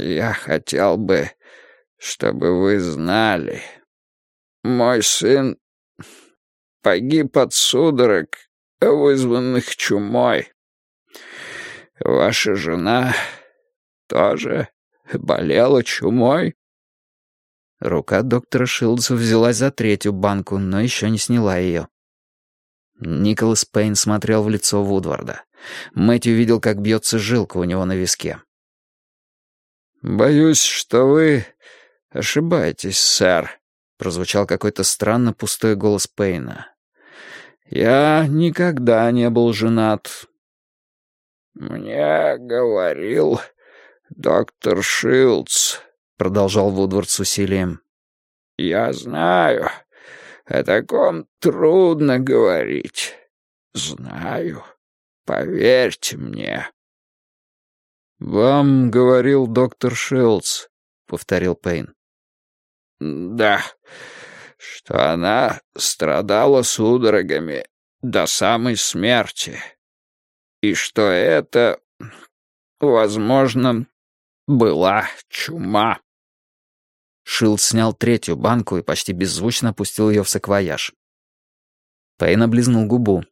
Я хотел бы, чтобы вы знали. Мой сын погиб от судорог, вызванных чумой. Ваша жена тоже болела чумой?» Рука доктора Шилдса взялась за третью банку, но еще не сняла ее. Николас Пейн смотрел в лицо Вудварда. Мэтью видел, как бьется жилка у него на виске. «Боюсь, что вы ошибаетесь, сэр», — прозвучал какой-то странно пустой голос Пейна. «Я никогда не был женат». «Мне говорил доктор Шилдс», — продолжал Вудвард с усилием. «Я знаю, о таком трудно говорить. Знаю, поверьте мне». «Вам говорил доктор Шилдс», — повторил Пейн. «Да, что она страдала судорогами до самой смерти, и что это, возможно, была чума». Шилдс снял третью банку и почти беззвучно опустил ее в саквояж. Пейн облизнул губу.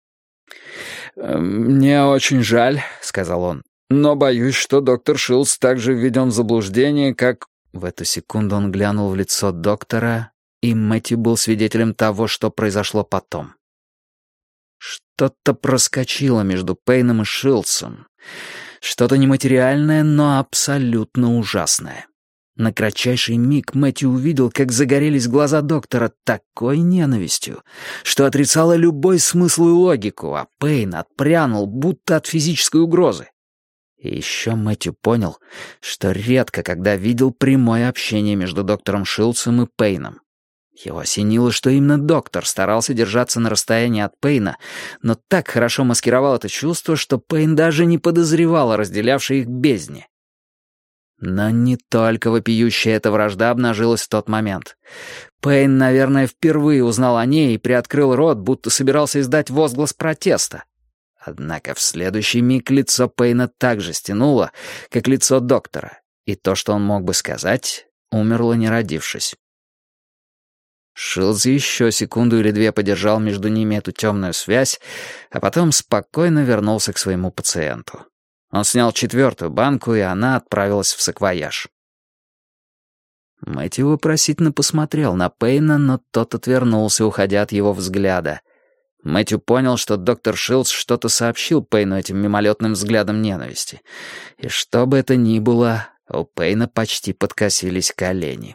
«Мне очень жаль», — сказал он, «но боюсь, что доктор Шилдс так же введен в заблуждение, как...» В эту секунду он глянул в лицо доктора, и Мэтью был свидетелем того, что произошло потом. Что-то проскочило между Пейном и Шилдсом. Что-то нематериальное, но абсолютно ужасное. На кратчайший миг Мэтью увидел, как загорелись глаза доктора такой ненавистью, что отрицало любой смысл и логику, а Пейн отпрянул, будто от физической угрозы. И еще Мэтью понял, что редко когда видел прямое общение между доктором Шилдсом и Пейном. Его осенило, что именно доктор старался держаться на расстоянии от Пейна, но так хорошо маскировал это чувство, что Пейн даже не подозревал о разделявшей их бездне. Но не только вопиющая эта вражда обнажилась в тот момент. Пейн, наверное, впервые узнал о ней и приоткрыл рот, будто собирался издать возглас протеста. Однако в следующий миг лицо Пейна так же стянуло, как лицо доктора, и то, что он мог бы сказать, умерло не родившись. Шилдс еще секунду или две подержал между ними эту темную связь, а потом спокойно вернулся к своему пациенту. Он снял четвертую банку, и она отправилась в саквояж. Мэтью вопросительно посмотрел на Пейна, но тот отвернулся, уходя от его взгляда. Мэтью понял, что доктор Шилдс что-то сообщил Пейну этим мимолетным взглядом ненависти. И что бы это ни было, у Пейна почти подкосились колени.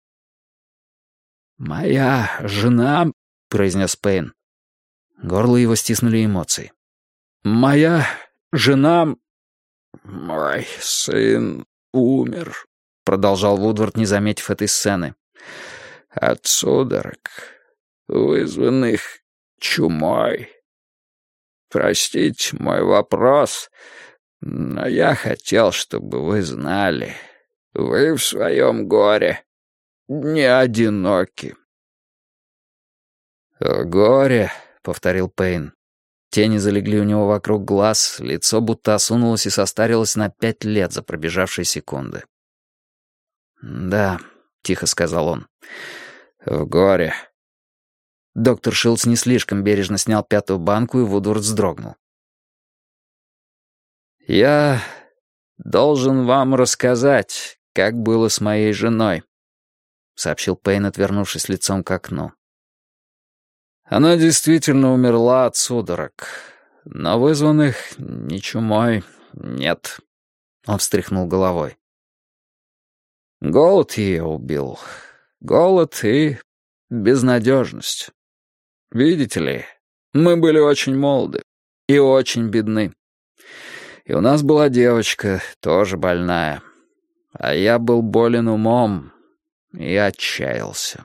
«Моя жена», — произнес Пейн. Горло его стиснули эмоции. «Моя жена...» «Мой сын умер», — продолжал Вудвард, не заметив этой сцены. «От судорог, вызванных чумой. Простите мой вопрос, но я хотел, чтобы вы знали, вы в своем горе не одиноки». «Горе», — повторил Пейн. Тени залегли у него вокруг глаз, лицо будто осунулось и состарилось на 5 лет за пробежавшие секунды. «Да», — тихо сказал он, — «в горе». Доктор Шилдс не слишком бережно снял пятую банку, и Вудвард вздрогнул. «Я должен вам рассказать, как было с моей женой», — сообщил Пейн, отвернувшись лицом к окну. «Она действительно умерла от судорог, но вызванных ни чумой нет». Он встряхнул головой. «Голод ее убил. Голод и безнадежность. Видите ли, мы были очень молоды и очень бедны. И у нас была девочка, тоже больная. А я был болен умом и отчаялся».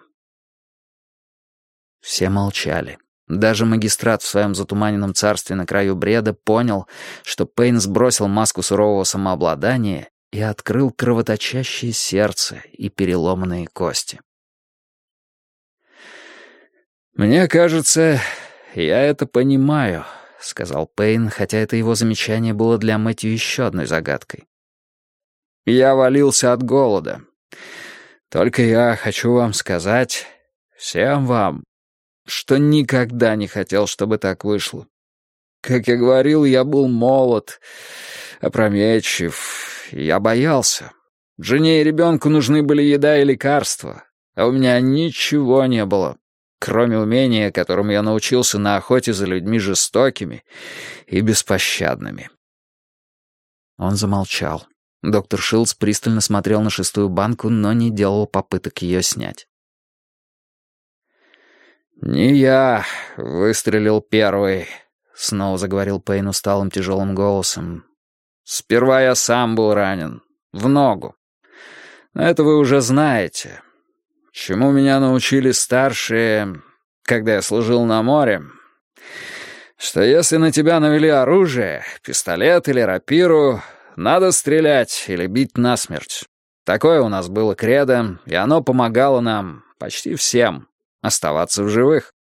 Все молчали. Даже магистрат в своем затуманенном царстве на краю бреда понял, что Пейн сбросил маску сурового самообладания и открыл кровоточащее сердце и переломанные кости. «Мне кажется, я это понимаю», — сказал Пейн, хотя это его замечание было для Мэтью еще одной загадкой. Я валился от голода. Только я хочу вам сказать, всем вам, что никогда не хотел, чтобы так вышло. Как я говорил, я был молод, опрометчив, и я боялся. Жене и ребенку нужны были еда и лекарства, а у меня ничего не было, кроме умения, которому я научился на охоте за людьми жестокими и беспощадными. Он замолчал. Доктор Шилдс пристально смотрел на 6-ю банку, но не делал попыток ее снять. «Не я выстрелил первый», — снова заговорил Пейн усталым тяжелым голосом. «Сперва я сам был ранен. В ногу. Но это вы уже знаете. Чему меня научили старшие, когда я служил на море, что если на тебя навели оружие, пистолет или рапиру, надо стрелять или бить насмерть. Такое у нас было кредо, и оно помогало нам, почти всем, оставаться в живых.